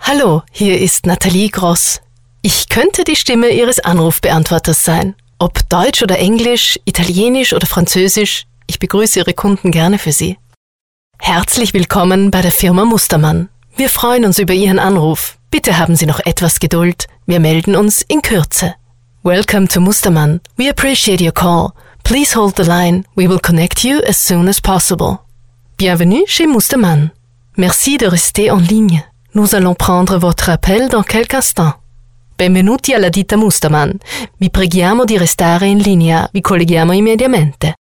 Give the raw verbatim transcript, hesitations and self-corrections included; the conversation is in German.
Hallo, hier ist Nathalie Gross. Ich könnte die Stimme Ihres Anrufbeantworters sein. Ob Deutsch oder Englisch, Italienisch oder Französisch, ich begrüße Ihre Kunden gerne für Sie. Herzlich willkommen bei der Firma Mustermann. Wir freuen uns über Ihren Anruf. Bitte haben Sie noch etwas Geduld. Wir melden uns in Kürze. Welcome to Mustermann. We appreciate your call. Please hold the line. We will connect you as soon as possible. Bienvenue chez Mustermann. Merci de rester en ligne. Nous allons prendre votre appel dans quelques instants. Benvenuti alla ditta Mustermann. Vi preghiamo di restare in linea. Vi colleghiamo immediatamente.